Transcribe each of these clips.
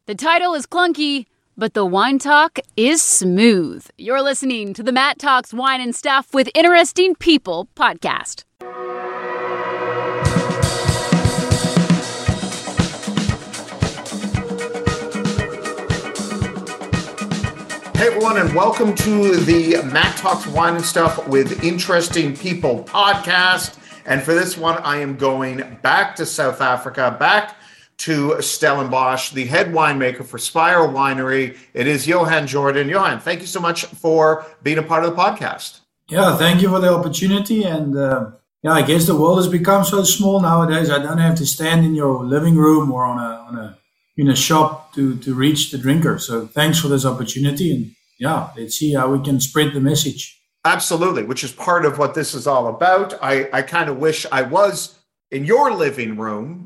The title is clunky, but the wine talk is smooth. You're listening to the Matt Talks Wine and Stuff with Interesting People podcast. Hey everyone, and welcome to the Matt Talks Wine and Stuff with Interesting People podcast. And for this one, I am going back to South Africa, back to Stellenbosch, the head winemaker for Spiral Winery. It is Johan Jordan. Johan, thank you so much for being a part of the podcast. Yeah, thank you for the opportunity. And I guess the world has become so small nowadays. I don't have to stand in your living room or in a shop to reach the drinker. So thanks for this opportunity. And let's see how we can spread the message. Absolutely, which is part of what this is all about. I kind of wish I was in your living room.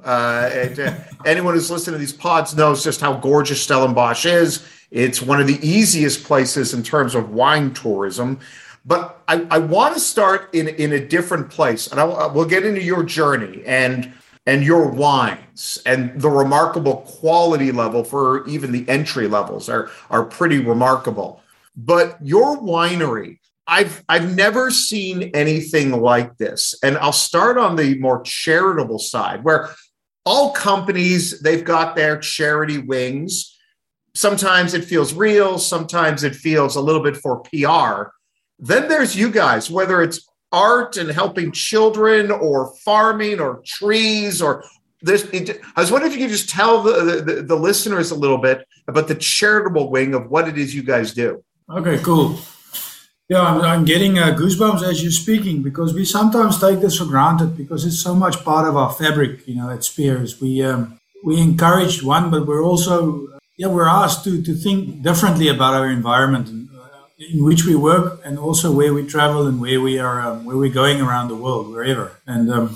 Anyone who's listening to these pods knows just how gorgeous Stellenbosch is. It's one of the easiest places in terms of wine tourism. But I want to start in a different place. And we'll get into your journey and your wines, and the remarkable quality level for even the entry levels are pretty remarkable. But your winery, I've never seen anything like this. And I'll start on the more charitable side, where all companies, they've got their charity wings. Sometimes it feels real, sometimes it feels a little bit for PR. Then there's you guys, whether it's art and helping children or farming or trees or this. I was wondering if you could just tell the listeners a little bit about the charitable wing of what it is you guys do. Okay, cool. Yeah, I'm getting goosebumps as you're speaking, because we sometimes take this for granted because it's so much part of our fabric, at Spears. We encourage one, but we're also, we're asked to think differently about our environment in which we work, and also where we travel and where we're going around the world, wherever. And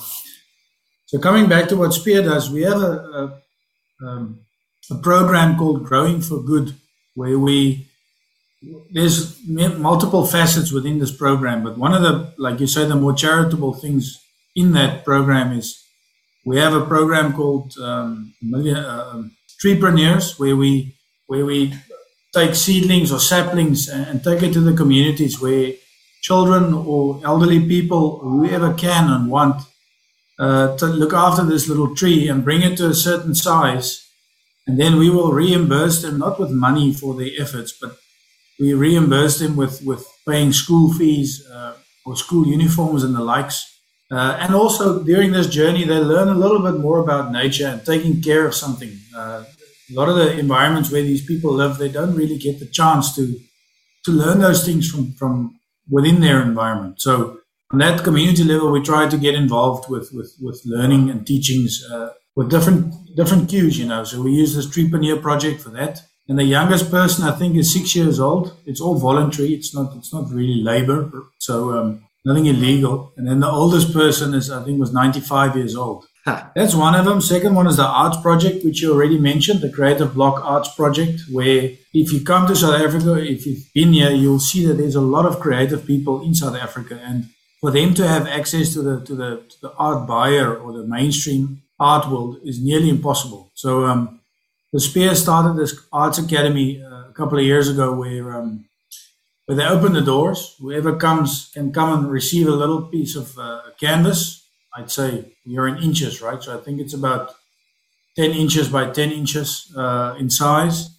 so coming back to what Spear does, we have a program called Growing for Good, where there's multiple facets within this program, but one of the, like you say, the more charitable things in that program is we have a program called Treepreneurs, where we take seedlings or saplings and take it to the communities where children or elderly people, whoever can and want, to look after this little tree and bring it to a certain size. And then we will reimburse them, not with money for their efforts, but we reimburse them with paying school fees or school uniforms and the likes. And also during this journey, they learn a little bit more about nature and taking care of something. A lot of the environments where these people live, they don't really get the chance to learn those things from within their environment. So on that community level, we try to get involved with learning and teachings with different cues, So we use this Treepreneur project for that. And the youngest person, I think, is 6 years old. It's all voluntary. It's not really labor. So nothing illegal. And then the oldest person was 95 years old. That's one of them. Second one is the Arts Project, which you already mentioned, the Creative Block Arts Project, where if you come to South Africa, if you've been here, you'll see that there's a lot of creative people in South Africa. And for them to have access to the art buyer or the mainstream art world is nearly impossible. So the Spear started this Arts Academy a couple of years ago where they open the doors. Whoever comes can come and receive a little piece of canvas. I'd say you're in inches, right? So I think it's about 10 inches by 10 inches in size.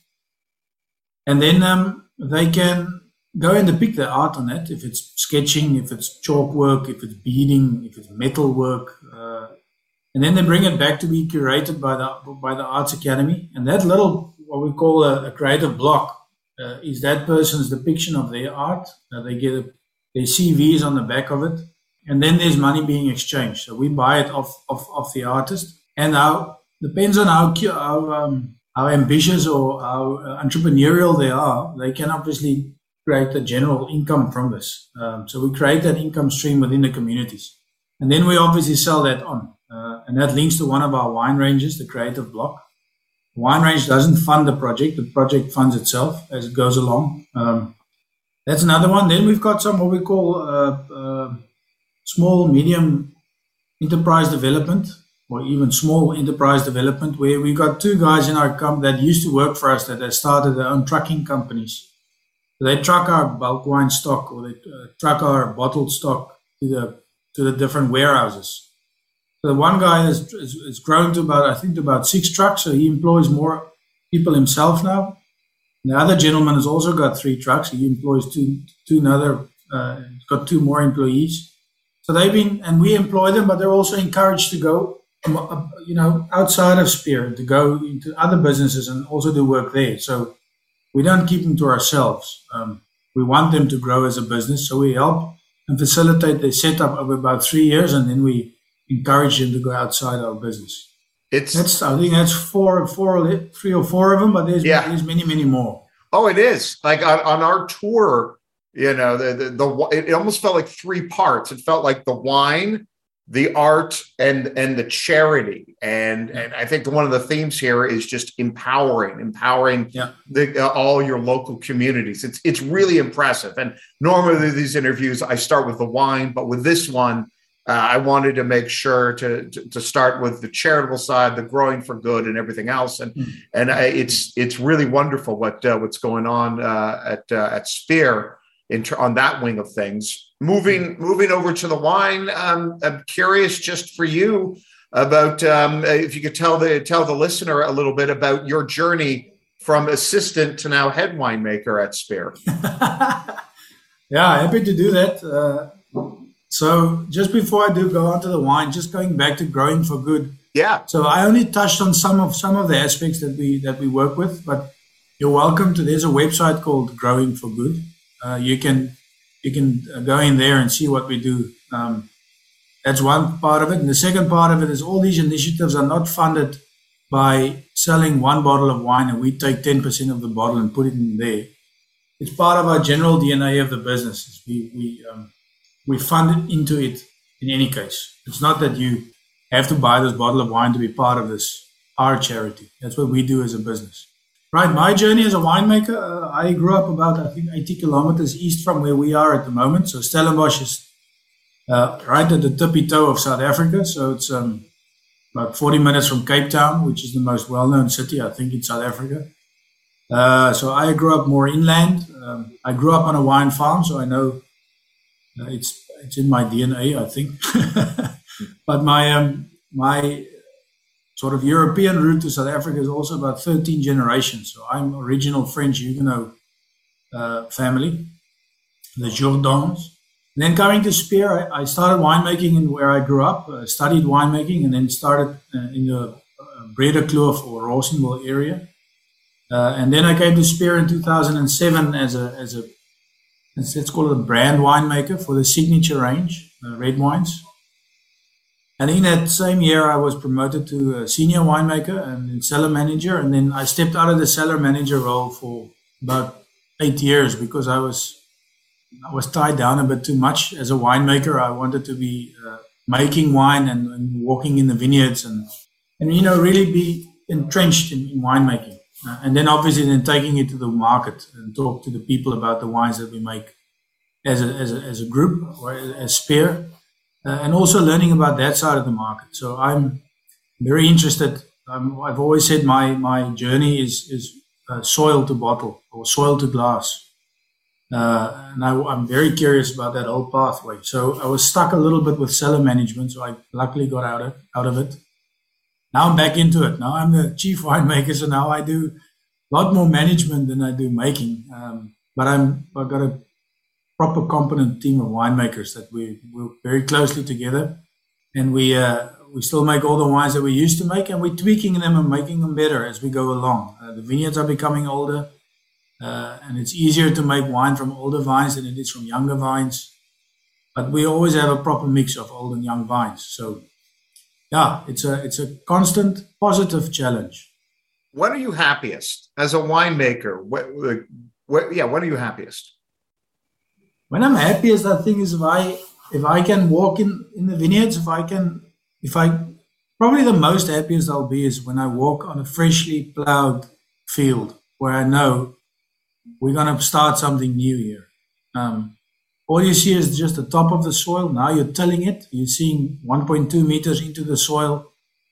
And then they can go and depict their art on that, if it's sketching, if it's chalk work, if it's beading, if it's metal work. And then they bring it back to be curated by the Arts Academy. And that little, what we call a creative block, is that person's depiction of their art. They get their CVs on the back of it. And then there's money being exchanged. So we buy it off the artist. And depends on how ambitious or how entrepreneurial they are, they can obviously create a general income from this. So we create that income stream within the communities. And then we obviously sell that on. And that links to one of our wine ranges, the Creative Block. The wine range doesn't fund the project funds itself as it goes along. That's another one. Then we've got some what we call small, medium enterprise development. or even small enterprise development, where we got two guys in our company that used to work for us that have started their own trucking companies. They truck our bulk wine stock, or they truck our bottled stock to the different warehouses. So one guy has grown to about 6 trucks, so he employs more people himself now. And the other gentleman has also got 3 trucks. He employs got 2 more employees. So and we employ them, but they're also encouraged to go, outside of Spear, to go into other businesses and also do work there. So we don't keep them to ourselves. We want them to grow as a business, so we help and facilitate their setup over about 3 years, and then we encourage them to go outside our business. I think that's 3 or 4 of them, but there's many, many more. Oh, it is. Like on our tour, it almost felt like 3 parts. It felt like the wine, the art, and the charity. And I think one of the themes here is just empowering all your local communities. It's really impressive. And normally these interviews, I start with the wine, but with this one, I wanted to make sure to start with the charitable side, the growing for good, and everything else. And it's really wonderful what's going on at Spear on that wing of things. Moving over to the wine, I'm curious just for you about if you could tell the listener a little bit about your journey from assistant to now head winemaker at Spear. Yeah, happy to do that. So just before I do go on to the wine, just going back to growing for good. Yeah. So I only touched on some of the aspects that we work with, but you're welcome to. There's a website called Growing for Good. You can go in there and see what we do. That's one part of it. And the second part of it is all these initiatives are not funded by selling 1 bottle of wine and we take 10% of the bottle and put it in there. It's part of our general DNA of the business. We fund it into it in any case. It's not that you have to buy this bottle of wine to be part of our charity. That's what we do as a business. Right, my journey as a winemaker, I grew up about, 80 kilometers east from where we are at the moment. So Stellenbosch is right at the tippy toe of South Africa. So it's about 40 minutes from Cape Town, which is the most well-known city, I think, in South Africa. So I grew up more inland. I grew up on a wine farm, so I know it's in my DNA, I think. But my sort of European route to South Africa is also about 13 generations. So I'm original French Huguenot family, the Jourdans. And then coming to Spear, I started winemaking in where I grew up, studied winemaking, and then started in the Breda Kloof or Rawsonville area. And then I came to Spear in 2007 as a let's call it a brand winemaker for the signature range, red wines. And in that same year, I was promoted to a senior winemaker and cellar manager. And then I stepped out of the cellar manager role for about 8 years because I was tied down a bit too much as a winemaker. I wanted to be making wine and walking in the vineyards and really be entrenched in winemaking. And then obviously taking it to the market and talk to the people about the wines that we make as a group or as Spear, and also learning about that side of the market. So I'm very interested. I've always said my journey is soil to bottle or soil to glass. And I'm very curious about that whole pathway. So I was stuck a little bit with cellar management, so I luckily got out of it. Now I'm back into it. Now I'm the chief winemaker, so now I do a lot more management than I do making. But I've got a proper competent team of winemakers that we work very closely together, and we still make all the wines that we used to make, and we're tweaking them and making them better as we go along. The vineyards are becoming older, and it's easier to make wine from older vines than it is from younger vines. But we always have a proper mix of old and young vines. So yeah, it's a constant positive challenge. When are you happiest as a winemaker? When are you happiest? When I'm happiest, I think is if I can walk in the vineyards. Probably the most happiest I'll be is when I walk on a freshly plowed field where I know we're gonna start something new here. All you see is just the top of the soil. Now you're tilling it. You're seeing 1.2 meters into the soil.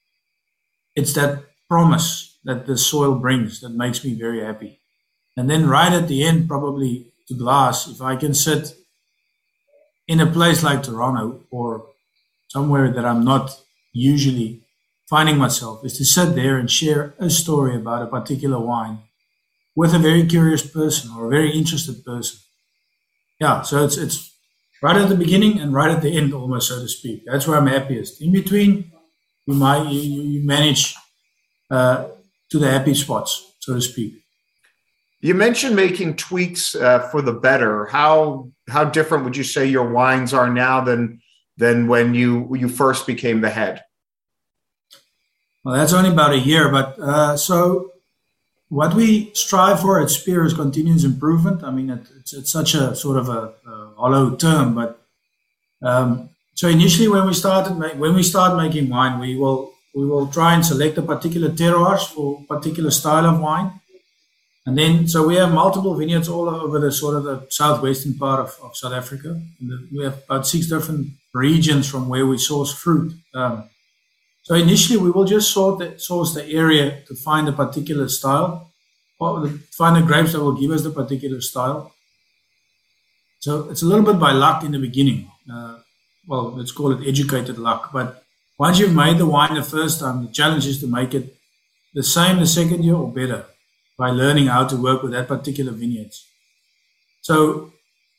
it's that promise that the soil brings that makes me very happy. And then right at the end, probably to glass, if I can sit in a place like Toronto or somewhere that I'm not usually finding myself, is to sit there and share a story about a particular wine with a very curious person or a very interested person. Yeah, so it's right at the beginning and right at the end, almost, so to speak. That's where I'm happiest. In between, you manage to the happy spots, so to speak. You mentioned making tweaks for the better. How different would you say your wines are now than when you first became the head? Well, that's only about a year, but so what we strive for at Spear is continuous improvement. I mean, it's such a sort of a hollow term, but so initially when we start making wine, we will try and select a particular terroirs for a particular style of wine. And then, so we have multiple vineyards all over the sort of the southwestern part of South Africa. And we have about 6 different regions from where we source fruit. So initially, we will just source the area to find a particular style, or find the grapes that will give us the particular style. So it's a little bit by luck in the beginning. Well, let's call it educated luck. But once you've made the wine the first time, the challenge is to make it the same the second year or better by learning how to work with that particular vineyards. So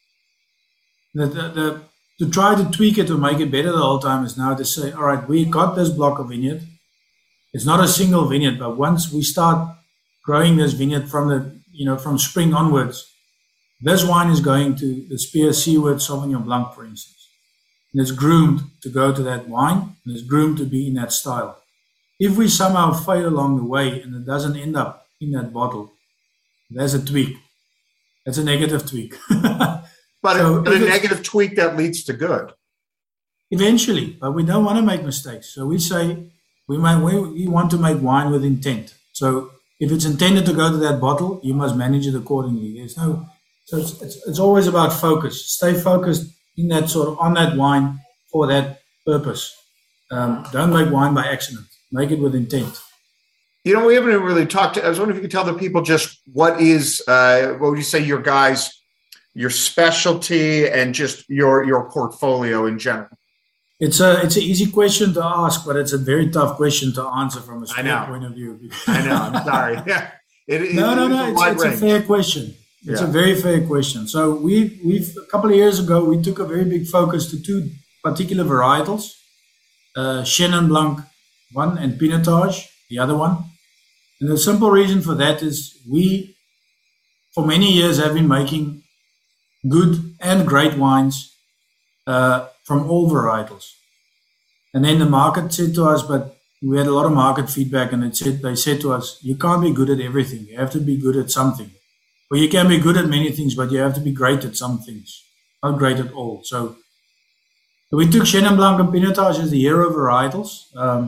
to try to tweak it to make it better the whole time is now to say, all right, we got this block of vineyard. It's not a single vineyard, but once we start growing this vineyard from spring onwards, this wine is going to the Spear Seaward Sauvignon Blanc, for instance. And it's groomed to go to that wine, and it's groomed to be in that style. If we somehow fail along the way and it doesn't end up in that bottle, there's a tweak. That's a negative tweak. But a negative tweak that leads to good. Eventually, but we don't want to make mistakes. So we say we want to make wine with intent. So if it's intended to go to that bottle, you must manage it accordingly. So it's always about focus. Stay focused in that sort of on that wine for that purpose. Don't make wine by accident. Make it with intent. We haven't even really talked. I was wondering if you could tell the people just what would you say your specialty and just your portfolio in general? It's an easy question to ask, but it's a very tough question to answer from a Spear point of view. I know. I'm sorry. Yeah. No. It's a fair question. It's a very fair question. So we've a couple of years ago, we took a very big focus to 2 particular varietals, Chenin Blanc one and Pinotage, the other one. And the simple reason for that is we, for many years, have been making good and great wines from all varietals. And then the market said to us, but we had a lot of market feedback, and they said to us, you can't be good at everything. You have to be good at something. Well, you can be good at many things, but you have to be great at some things, not great at all. So we took Chenin Blanc and Pinotage as the hero varietals.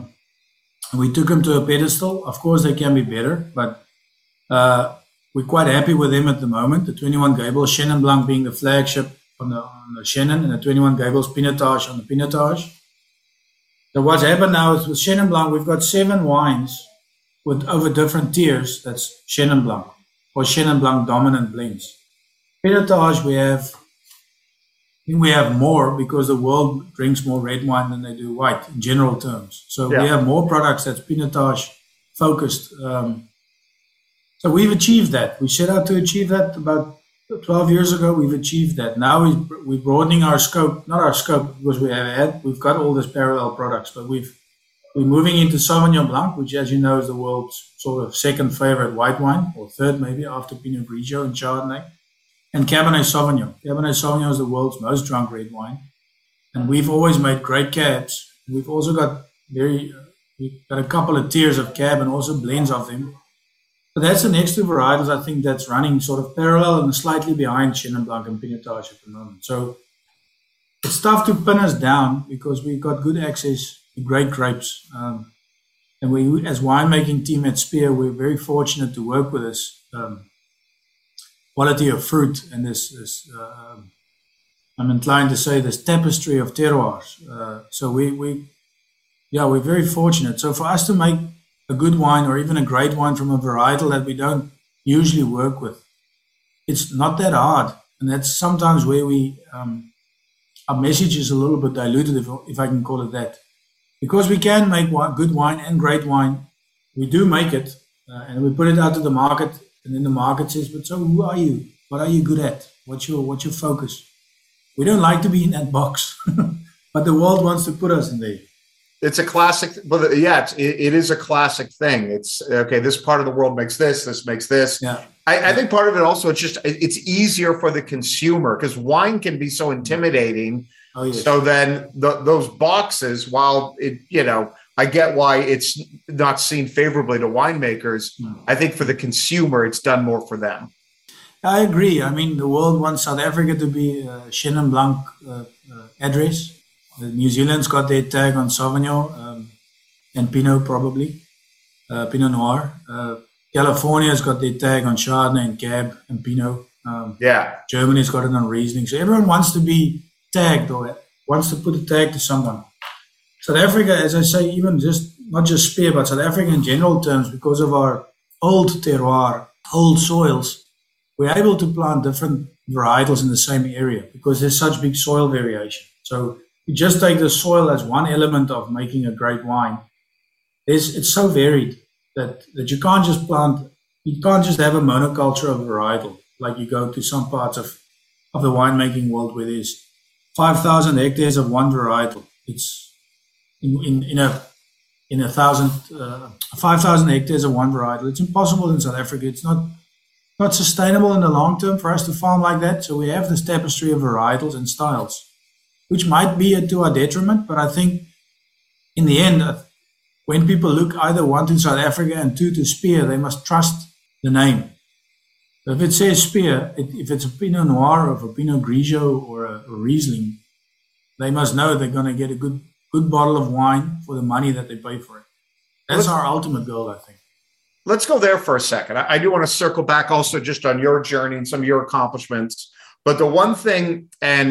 We took them to a pedestal. Of course, they can be better, but we're quite happy with them at the moment. The 21 Gables, Chenin Blanc being the flagship on the Chenin, and the 21 Gables Pinotage on the Pinotage. So what's happened now is with Chenin Blanc, we've got 7 wines with over different tiers. That's Chenin Blanc or Chenin Blanc dominant blends. Pinotage, we have more because the world drinks more red wine than they do white in general terms. So we have more products that's Pinotage focused. So we've achieved that. We set out to achieve that about 12 years ago. We've achieved that. Now we're broadening our scope, not our scope because we've got all these parallel products, but we're moving into Sauvignon Blanc, which, as you know, is the world's sort of second favorite white wine, or third maybe after Pinot Grigio and Chardonnay. And Cabernet Sauvignon. Cabernet Sauvignon is the world's most drunk red wine. And we've always made great cabs. We've also got we've got a couple of tiers of cab and also blends of them. But that's the next 2 varietals, I think, that's running sort of parallel and slightly behind Chenin Blanc and Pinotage at the moment. So it's tough to pin us down because we've got good access to great grapes. And we, as winemaking team at Spear, we're very fortunate to work with this quality of fruit and this I'm inclined to say this tapestry of terroirs. So we're very fortunate. So for us to make a good wine or even a great wine from a varietal that we don't usually work with. It's not that hard, and that's sometimes where our message is a little bit diluted, if I can call it that. Because we can make good wine and great wine, we do make it, and we put it out to the market, and then the market says, but so who are you? What are you good at? What's your focus? We don't like to be in that box, but the world wants to put us in there. It's a classic, but yeah, it is a classic thing. It's okay. This part of the world makes this makes this. Yeah. I think part of it also, it's easier for the consumer because wine can be so intimidating. Oh, yes. So then those boxes, while I get why it's not seen favorably to winemakers. I think for the consumer, it's done more for them. I agree. I mean, the world wants South Africa to be a Chenin Blanc address. New Zealand's got their tag on Sauvignon and Pinot, probably. Pinot Noir. California's got their tag on Chardonnay and Cab and Pinot. Germany's got it on Riesling. So everyone wants to be tagged or wants to put a tag to someone. South Africa, as I say, even not just Spear, but South Africa in general terms, because of our old terroir, old soils, we're able to plant different varietals in the same area because there's such big soil variation. So you just take the soil as one element of making a great wine. It's so varied that you can't just have a monoculture of varietal like you go to some parts of the winemaking world where there's 5,000 hectares of one varietal. It's in a 5,000 hectares of one varietal. It's impossible in South Africa. It's not sustainable in the long term for us to farm like that. So we have this tapestry of varietals and styles, which might be to our detriment. But I think in the end, when people look either one to South Africa and two to Spear, they must trust the name. So if it says Spear, if it's a Pinot Noir or a Pinot Grigio or a Riesling, they must know they're going to get a good bottle of wine for the money that they pay for it. That's our ultimate goal, I think. Let's go there for a second. I do want to circle back also just on your journey and some of your accomplishments. But the one thing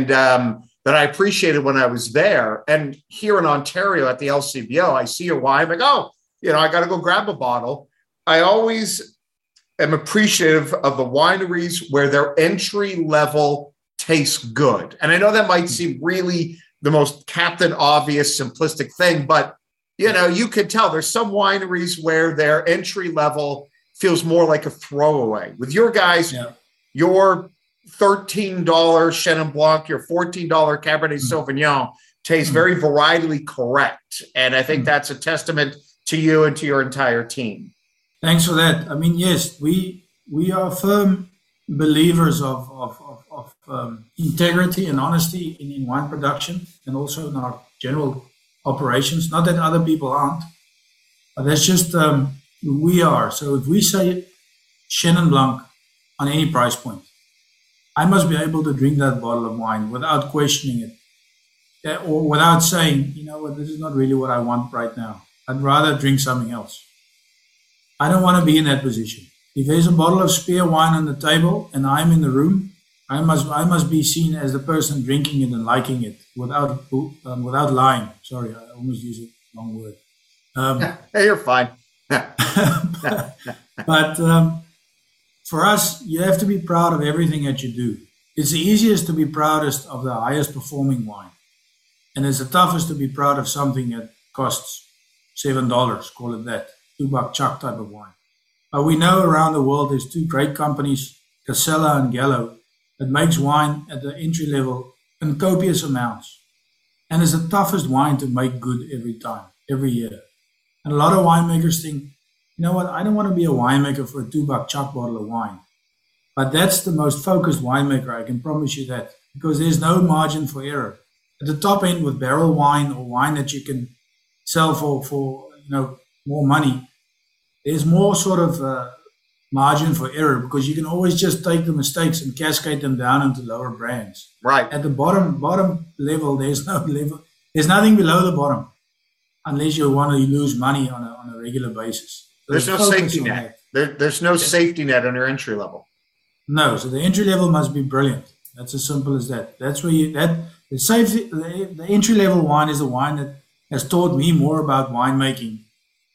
that I appreciated when I was there and here in Ontario at the LCBO, I see your wine, I'm like, I got to go grab a bottle. I always am appreciative of the wineries where their entry level tastes good. And I know that might seem really the most Captain Obvious simplistic thing, but you could tell there's some wineries where their entry level feels more like a throwaway. With your guys, your $13 Chenin Blanc, your $14 Cabernet Sauvignon tastes very varietally correct. And I think that's a testament to you and to your entire team. Thanks for that. I mean, yes, we are firm believers of integrity and honesty in wine production and also in our general operations. Not that other people aren't, but that's just who we are. So if we say Chenin Blanc on any price point, I must be able to drink that bottle of wine without questioning it or without saying, this is not really what I want right now. I'd rather drink something else. I don't want to be in that position. If there's a bottle of Spear wine on the table and I'm in the room, I must be seen as the person drinking it and liking it without lying. Sorry, I almost used a wrong word. Hey, you're fine. But for us, you have to be proud of everything that you do. It's the easiest to be proudest of the highest performing wine. And it's the toughest to be proud of something that costs $7, call it that, $2 chuck type of wine. But we know around the world there's two great companies, Casella and Gallo, that makes wine at the entry level in copious amounts. And it's the toughest wine to make good every time, every year. And a lot of winemakers think, you know what, I don't want to be a winemaker for a $2 chuck bottle of wine. But that's the most focused winemaker, I can promise you that, because there's no margin for error. At the top end with barrel wine or wine that you can sell for more money, there's more sort of margin for error because you can always just take the mistakes and cascade them down into lower brands. Right. At the bottom level, there's no level. There's nothing below the bottom unless you want to lose money on a regular basis. So there's no safety net. There's no safety net on your entry level. No. So the entry level must be brilliant. That's as simple as that. That's where the entry level wine is the wine that has taught me more about winemaking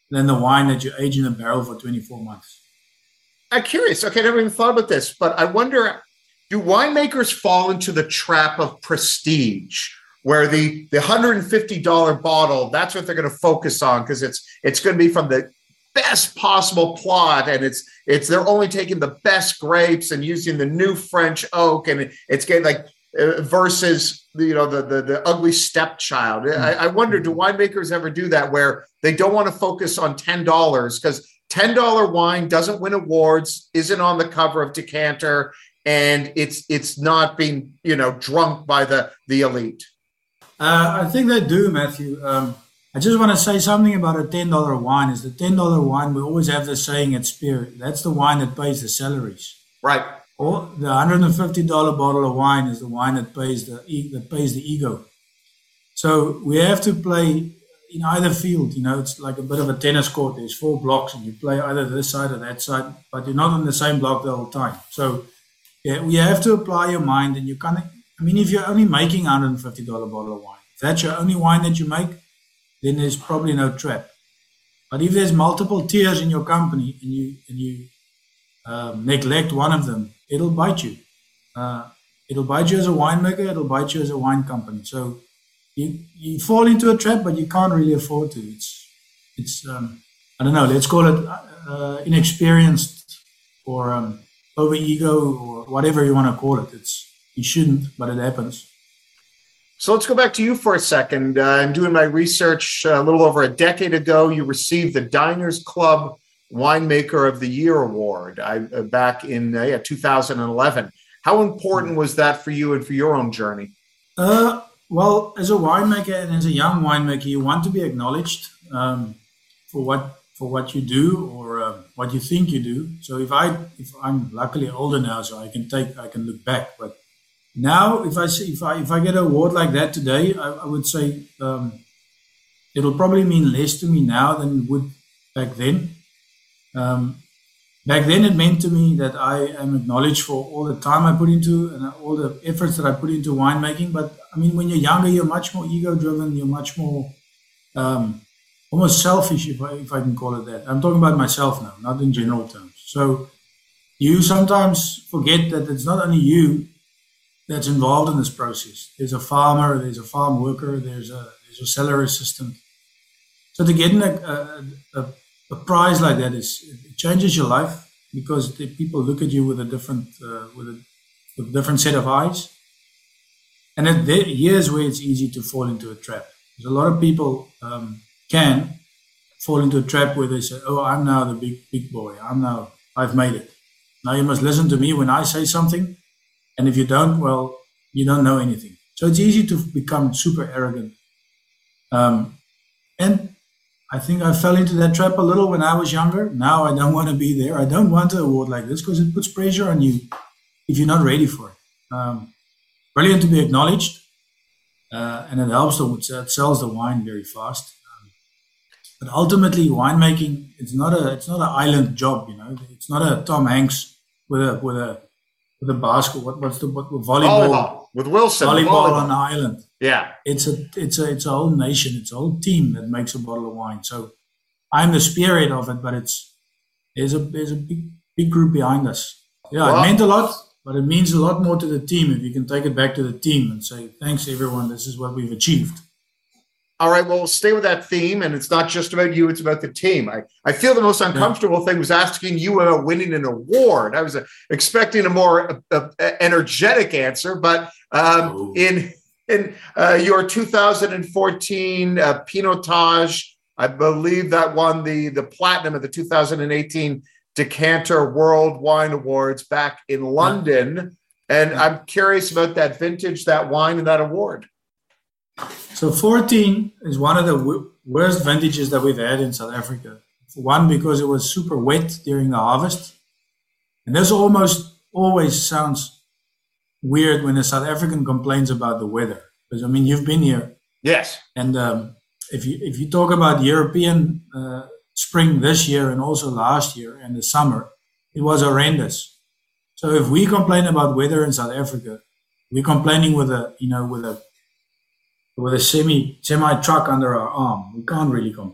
than the wine that you age in a barrel for 24 months. I'm curious. Okay, I never even thought about this, but I wonder, do winemakers fall into the trap of prestige, where the $150 bottle, that's what they're going to focus on because it's going to be from the best possible plot, and it's they're only taking the best grapes and using the new French oak, and it's getting like versus the ugly stepchild. I wonder, do winemakers ever do that where they don't want to focus on $10 because $10 wine doesn't win awards, isn't on the cover of Decanter, and it's not being drunk by the elite? I think they do, Matthew. I just want to say something about a $10 wine. Is the $10 wine, we always have the saying at Spear, that's the wine that pays the salaries. Right. Or the $150 bottle of wine is the wine that pays the ego. So we have to play in either field. It's like a bit of a tennis court. There's 4 blocks and you play either this side or that side, but you're not on the same block the whole time. So yeah, we have to apply your mind, and you can't. If you're only making $150 bottle of wine, if that's your only wine that you make, then there's probably no trap. But if there's multiple tiers in your company and you neglect one of them, it'll bite you. It'll bite you as a winemaker. It'll bite you as a wine company. So you fall into a trap, but you can't really afford to. It's I don't know. Let's call it inexperienced or over ego or whatever you want to call it. You shouldn't, but it happens. So let's go back to you for a second. I'm doing my research a little over a decade ago. You received the Diners Club Winemaker of the Year award back in 2011. How important was that for you and for your own journey? Well, as a winemaker and as a young winemaker, you want to be acknowledged for what you do or what you think you do. So if I'm luckily older now, so I can look back. But now, if I get an award like that today, I would say it'll probably mean less to me now than it would back then. Back then, it meant to me that I am acknowledged for all the time I put into and all the efforts that I put into winemaking. But when you're younger, you're much more ego-driven. You're much more almost selfish, if I can call it that. I'm talking about myself now, not in general terms. So you sometimes forget that it's not only you that's involved in this process. There's a farmer, there's a farm worker, there's a cellar assistant. So to get a prize like that it changes your life because the people look at you with a different set of eyes. And here's where it's easy to fall into a trap. There's a lot of people can fall into a trap where they say, "Oh, I'm now the big boy. I've made it. Now you must listen to me when I say something." And if you don't, well, you don't know anything. So it's easy to become super arrogant. And I think I fell into that trap a little when I was younger. Now I don't want to be there. I don't want an award like this because it puts pressure on you if you're not ready for it. Brilliant to be acknowledged. And it helps, it sells the wine very fast. But ultimately, winemaking, it's not an island job, It's not a Tom Hanks with a basket. What's the volleyball with Wilson? Volleyball on an island. Yeah, it's a whole nation. It's a whole team that makes a bottle of wine. So I'm the spirit of it, but there's a big group behind us. Yeah, well, it meant a lot, but it means a lot more to the team if you can take it back to the team and say, "Thanks, everyone. This is what we've achieved." All right, well, we'll stay with that theme, and it's not just about you, it's about the team. I feel the most uncomfortable thing was asking you about winning an award. I was expecting a more energetic answer, but in your 2014 Pinotage, I believe that won the platinum at the 2018 Decanter World Wine Awards back in London, and I'm curious about that vintage, that wine, and that award. So 14 is one of the worst vintages that we've had in South Africa. One, because it was super wet during the harvest. And this almost always sounds weird when a South African complains about the weather. Because, you've been here. Yes. And if you talk about European spring this year and also last year and the summer, it was horrendous. So if we complain about weather in South Africa, we're complaining with a semi truck under our arm. We can't really complain.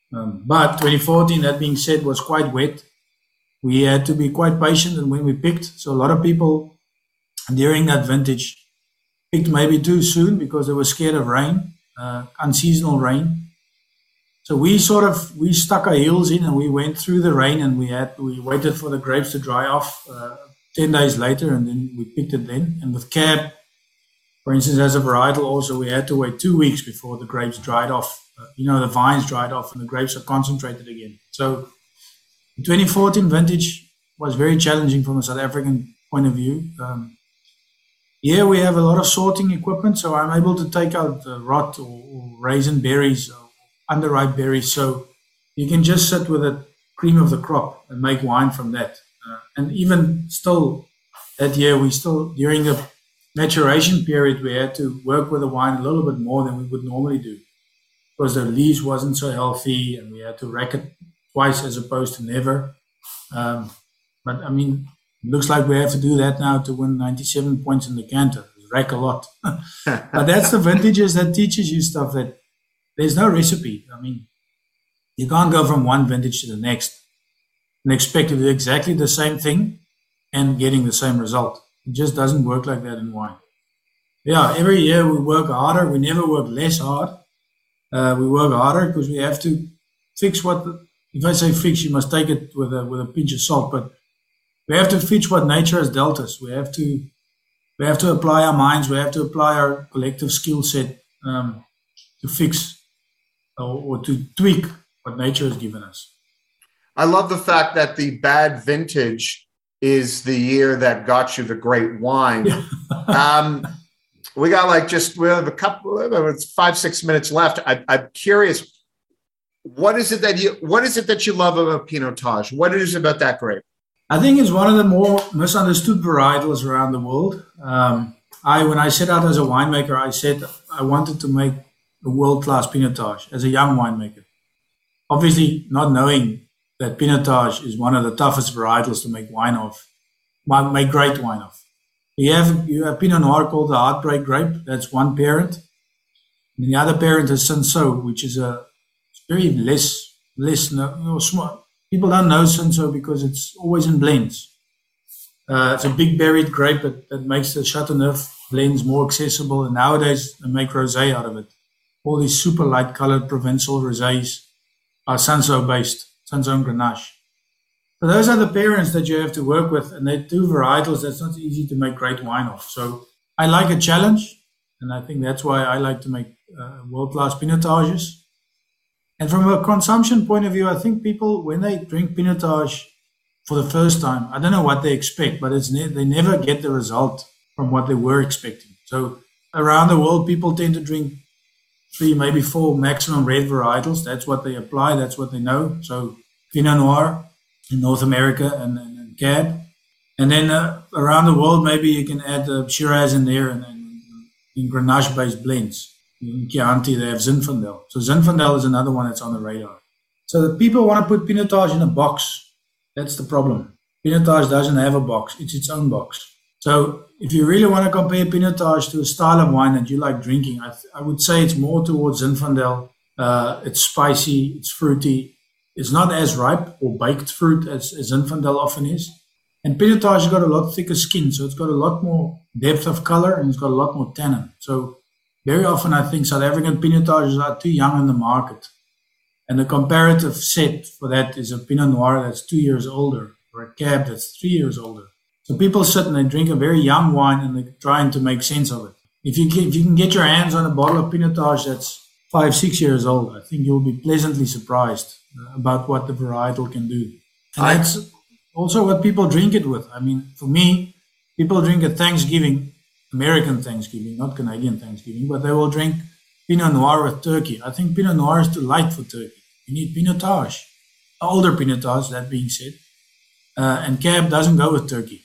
But 2014, that being said, was quite wet. We had to be quite patient and when we picked. So a lot of people during that vintage picked maybe too soon because they were scared of rain, unseasonal rain. So we stuck our heels in and we went through the rain and we waited for the grapes to dry off 10 days later and then we picked it then. And with Cab, for instance, as a varietal also, we had to wait 2 weeks before the grapes dried off. The vines dried off and the grapes are concentrated again. So the 2014 vintage was very challenging from a South African point of view. Here we have a lot of sorting equipment, so I'm able to take out rot or raisin berries or underripe berries. So you can just sit with the cream of the crop and make wine from that. And even still, that year, during the maturation period, we had to work with the wine a little bit more than we would normally do because the leaves wasn't so healthy and we had to rack it twice as opposed to never. But I mean, it looks like we have to do that now to win 97 points in the Canter. Rack a lot. But that's the vintages that teaches you stuff that there's no recipe. I mean, you can't go from one vintage to the next and expect to do exactly the same thing and getting the same result. It just doesn't work like that in wine. Yeah, every year we work harder. We never work less hard. We work harder because we have to fix if I say fix, you must take it with a pinch of salt, but we have to fix what nature has dealt us. We have to apply our minds. We have to apply our collective skill set to fix or to tweak what nature has given us. I love the fact that the bad vintage is the year that got you the great wine. We have a couple, it's 5-6 minutes left. I'm curious, what is it that you love about Pinotage? What is it about that grape? I think it's one of the more misunderstood varietals around the world. When I set out as a winemaker, I said I wanted to make a world-class Pinotage as a young winemaker. Obviously, not knowing that Pinotage is one of the toughest varietals to make make great wine of. You have Pinot Noir called the Heartbreak grape. That's one parent. And the other parent is Cinsault, which is very less small. People don't know Cinsault because it's always in blends. It's a big berried grape that makes the Chateauneuf blends more accessible. And nowadays, they make rosé out of it. All these super light-colored provincial rosés are Cinsault-based, Cinsault and Grenache. So those are the parents that you have to work with, and they're two varietals that's not easy to make great wine of. So I like a challenge, and I think that's why I like to make world-class Pinotages. And from a consumption point of view, I think people, when they drink Pinotage for the first time, I don't know what they expect, but they never get the result from what they were expecting. So around the world, people tend to drink 3, maybe 4 maximum red varietals. That's what they apply. That's what they know. So Pinot Noir in North America and Cab. And then around the world, maybe you can add Shiraz in there and in Grenache-based blends. In Chianti, they have Zinfandel. So Zinfandel is another one that's on the radar. So the people want to put Pinotage in a box. That's the problem. Pinotage doesn't have a box. It's its own box. So if you really want to compare Pinotage to a style of wine that you like drinking, I would say it's more towards Zinfandel. It's spicy, it's fruity. It's not as ripe or baked fruit as Zinfandel often is. And Pinotage has got a lot thicker skin, so it's got a lot more depth of color and it's got a lot more tannin. So very often I think South African Pinotages are too young in the market. And the comparative set for that is a Pinot Noir that's 2 years older or a Cab that's 3 years older. So people sit and they drink a very young wine and they're trying to make sense of it. If you can get your hands on a bottle of Pinotage that's 5-6 years old, I think you'll be pleasantly surprised about what the varietal can do. And that's also what people drink it with. I mean, for me, people drink at Thanksgiving, American Thanksgiving, not Canadian Thanksgiving, but they will drink Pinot Noir with turkey. I think Pinot Noir is too light for turkey. You need Pinotage, older Pinotage, that being said. And Cab doesn't go with turkey.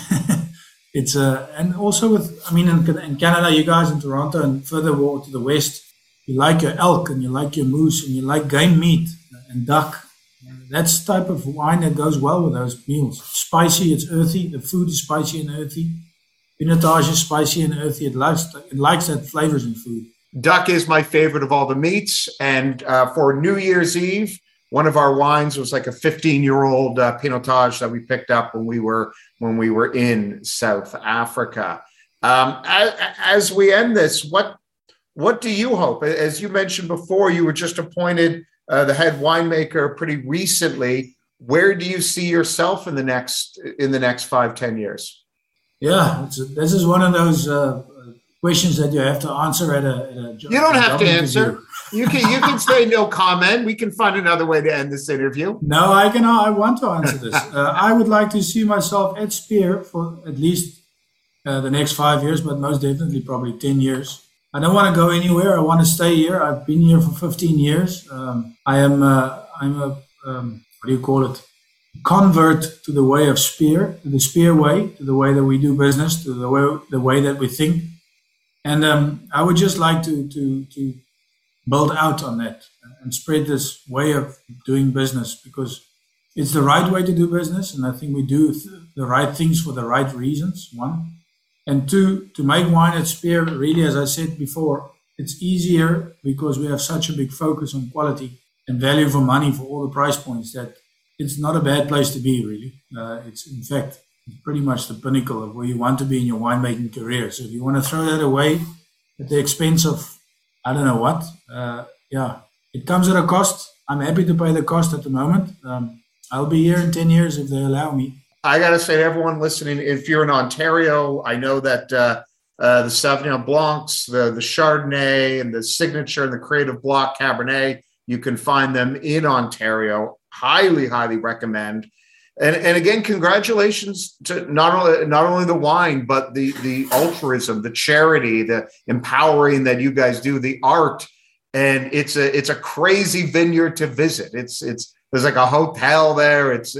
It's and also in Canada, you guys in Toronto and further to the west, you like your elk and you like your moose and you like game meat and duck. That's the type of wine that goes well with those meals. It's spicy, it's earthy. The food is spicy and earthy. Pinotage is spicy and earthy. It likes that flavors in food. Duck is my favorite of all the meats. And for New Year's Eve, one of our wines was like a 15-year-old Pinotage that we picked up when we were in South Africa. As we end this, what do you hope? As you mentioned before, you were just appointed the head winemaker pretty recently. Where do you see yourself in the next 5-10 years? Yeah, this is one of those questions that you have to answer at a you don't have to answer. You can say no comment. We can find another way to end this interview. No, I want to answer this. I would like to see myself at Spear for at least the next 5 years, but most definitely probably 10 years. I don't want to go anywhere. I want to stay here. I've been here for 15 years. I'm a what do you call it? Convert to the way of Spear, to the Spear way, to the way that we do business, to the way that we think. And I would just like to build out on that and spread this way of doing business, because it's the right way to do business. And I think we do the right things for the right reasons, one. And two, to make wine at Spear, really, as I said before, it's easier because we have such a big focus on quality and value for money for all the price points that it's not a bad place to be, really. It's, in fact, pretty much the pinnacle of where you want to be in your winemaking career. So if you want to throw that away at the expense of, I don't know what, it comes at a cost. I'm happy to pay the cost at the moment. I'll be here in 10 years if they allow me. I got to say to everyone listening, if you're in Ontario, I know that the Sauvignon Blancs, the Chardonnay, and the Signature and the Creative Block Cabernet, you can find them in Ontario. Highly, highly recommend. And again, congratulations to not only the wine, but the altruism, the charity, the empowering that you guys do, the art. And it's a crazy vineyard to visit. There's like a hotel there. It's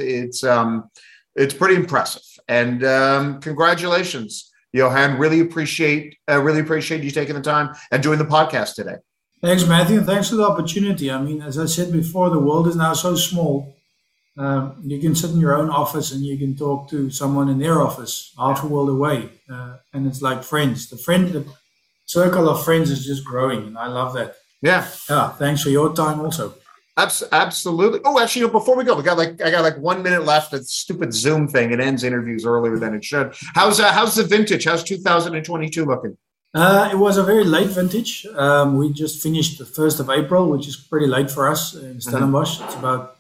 pretty impressive. And congratulations, Johan. Really appreciate you taking the time and doing the podcast today. Thanks, Matthew. And thanks for the opportunity. I mean, as I said before, the world is now so small. You can sit in your own office and you can talk to someone in their office half a world away. And it's like friends. The circle of friends is just growing. And I love that. Yeah. Thanks for your time also. Absolutely. Oh, actually, before we go, I got like 1 minute left. That stupid Zoom thing. It ends interviews earlier than it should. How's the vintage? How's 2022 looking? It was a very late vintage. We just finished the 1st of April, which is pretty late for us in Stellenbosch. It's about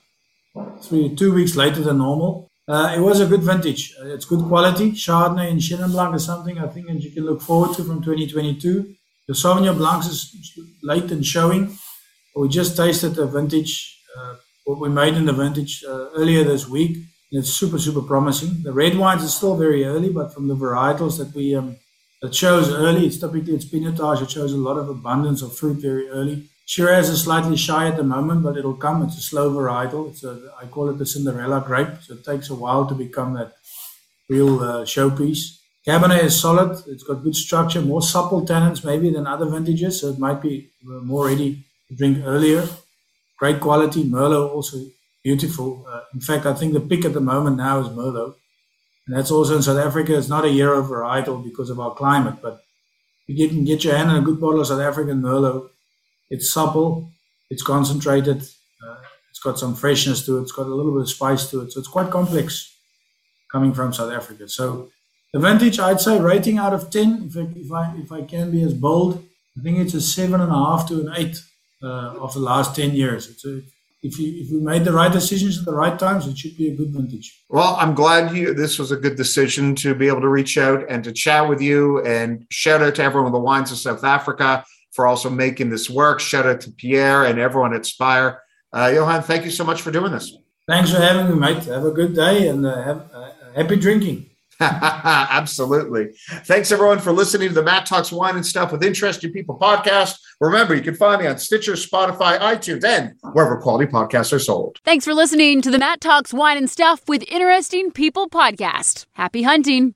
2 weeks later than normal. It was a good vintage. It's good quality. Chardonnay and Chenin Blanc is something I think that you can look forward to from 2022. The Sauvignon Blanc is late and showing. We just tasted the vintage, what we made in the vintage earlier this week. And it's super, super promising. The red wines is still very early, but from the varietals that we that shows early, it's Pinotage. It shows a lot of abundance of fruit very early. Shiraz is slightly shy at the moment, but it'll come. It's a slow varietal. I call it the Cinderella grape. So it takes a while to become that real showpiece. Cabernet is solid. It's got good structure, more supple tannins maybe than other vintages. So it might be more ready to drink earlier. Great quality. Merlot also beautiful. In fact, I think the pick at the moment now is Merlot. And that's also in South Africa. It's not a Euro varietal because of our climate, but you can get your hand on a good bottle of South African Merlot. It's supple, it's concentrated, it's got some freshness to it, it's got a little bit of spice to it. So it's quite complex coming from South Africa. So the vintage, I'd say rating out of 10, if I can be as bold, I think it's a 7.5 to an 8 of the last 10 years. If we made the right decisions at the right times, it should be a good vintage. Well, I'm glad this was a good decision to be able to reach out and to chat with you. And shout out to everyone with the Wines of South Africa for also making this work. Shout out to Pierre and everyone at Spire. Johan, thank you so much for doing this. Thanks for having me, mate. Have a good day and have happy drinking. Absolutely. Thanks, everyone, for listening to the Matt Talks Wine and Stuff with Interesting People podcast. Remember, you can find me on Stitcher, Spotify, iTunes, and wherever quality podcasts are sold. Thanks for listening to the Matt Talks Wine and Stuff with Interesting People podcast. Happy hunting.